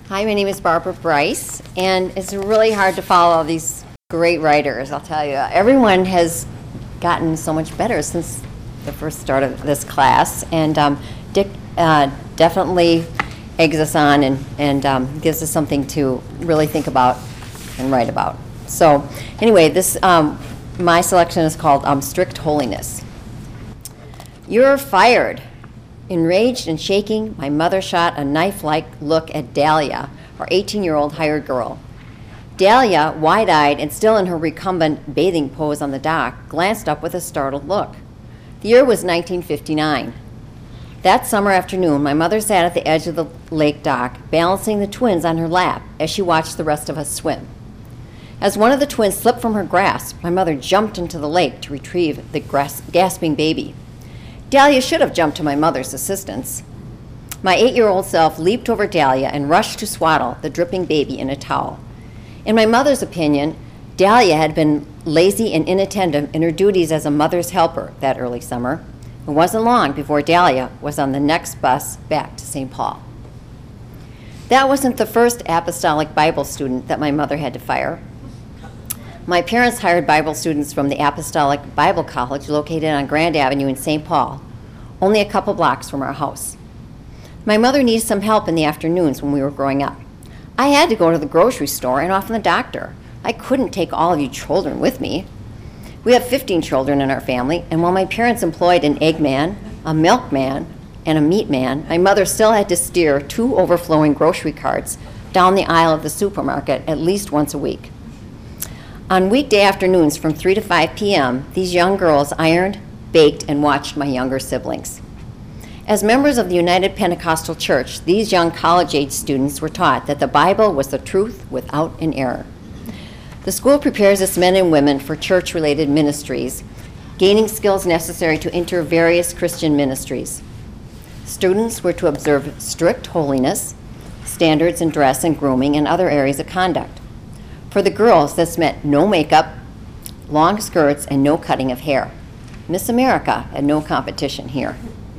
Hi, my name is Barbara Bryce, and it's really hard to follow all these great writers, I'll tell you. Everyone has gotten so much better since the first start of this class, and Dick definitely eggs us on and gives us something to really think about and write about. So anyway, this my selection is called Strict Holiness. You're fired. Enraged and shaking, my mother shot a knife-like look at Dahlia, our 18-year-old hired girl. Dahlia, wide-eyed and still in her recumbent bathing pose on the dock, glanced up with a startled look. The year was 1959. That summer afternoon, my mother sat at the edge of the lake dock, balancing the twins on her lap as she watched the rest of us swim. As one of the twins slipped from her grasp, my mother jumped into the lake to retrieve the gasping baby. Dahlia should have jumped to my mother's assistance. My 8-year-old self leaped over Dahlia and rushed to swaddle the dripping baby in a towel. In my mother's opinion, Dahlia had been lazy and inattentive in her duties as a mother's helper that early summer. It wasn't long before Dahlia was on the next bus back to St. Paul. That wasn't the first apostolic Bible student that my mother had to fire. My parents hired Bible students from the Apostolic Bible College located on Grand Avenue in St. Paul, only a couple blocks from our house. My mother needed some help in the afternoons when we were growing up. I had to go to the grocery store and often the doctor. I couldn't take all of you children with me. We have 15 children in our family, and while my parents employed an egg man, a milkman, and a meat man, my mother still had to steer 2 overflowing grocery carts down the aisle of the supermarket at least once a week. On weekday afternoons from 3 to 5 p.m., these young girls ironed, baked, and watched my younger siblings. As members of the United Pentecostal Church, these young college-age students were taught that the Bible was the truth without an error. The school prepares its men and women for church-related ministries, gaining skills necessary to enter various Christian ministries. Students were to observe strict holiness, standards in dress and grooming, and other areas of conduct. For the girls, this meant no makeup, long skirts, and no cutting of hair. Miss America had no competition here.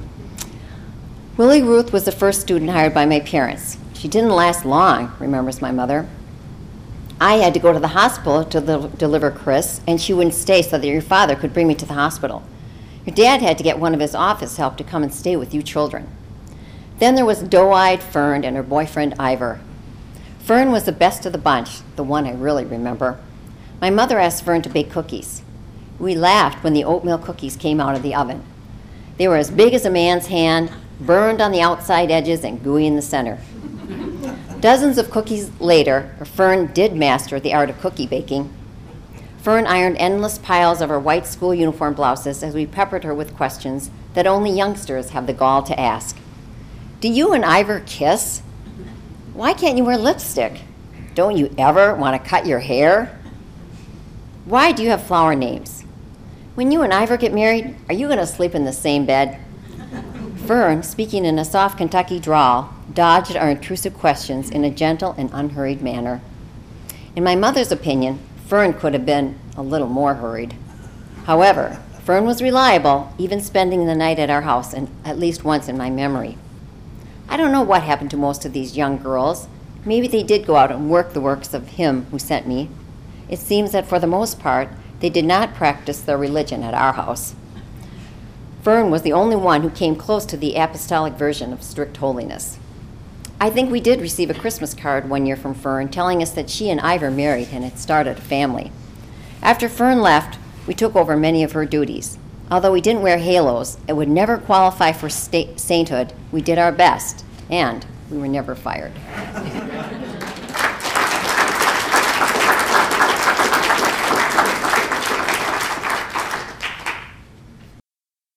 Willie Ruth was the first student hired by my parents. She didn't last long, remembers my mother. I had to go to the hospital to deliver Chris, and she wouldn't stay so that your father could bring me to the hospital. Your dad had to get one of his office help to come and stay with you children. Then there was doe-eyed Fern and her boyfriend Ivor. Fern was the best of the bunch, the one I really remember. My mother asked Fern to bake cookies. We laughed when the oatmeal cookies came out of the oven. They were as big as a man's hand, burned on the outside edges and gooey in the center. Dozens of cookies later, Fern did master the art of cookie baking. Fern ironed endless piles of her white school uniform blouses as we peppered her with questions that only youngsters have the gall to ask. Do you and Ivor kiss? Why can't you wear lipstick? Don't you ever want to cut your hair? Why do you have flower names? When you and Ivor get married, are you going to sleep in the same bed? Fern, speaking in a soft Kentucky drawl, dodged our intrusive questions in a gentle and unhurried manner. In my mother's opinion, Fern could have been a little more hurried. However, Fern was reliable, even spending the night at our house, and at least once in my memory. I don't know what happened to most of these young girls. Maybe they did go out and work the works of Him who sent me. It seems that for the most part, they did not practice their religion at our house. Fern was the only one who came close to the apostolic version of strict holiness. I think we did receive a Christmas card one year from Fern telling us that she and Ivor married and had started a family. After Fern left, we took over many of her duties. Although we didn't wear halos and would never qualify for sainthood, we did our best, and we were never fired.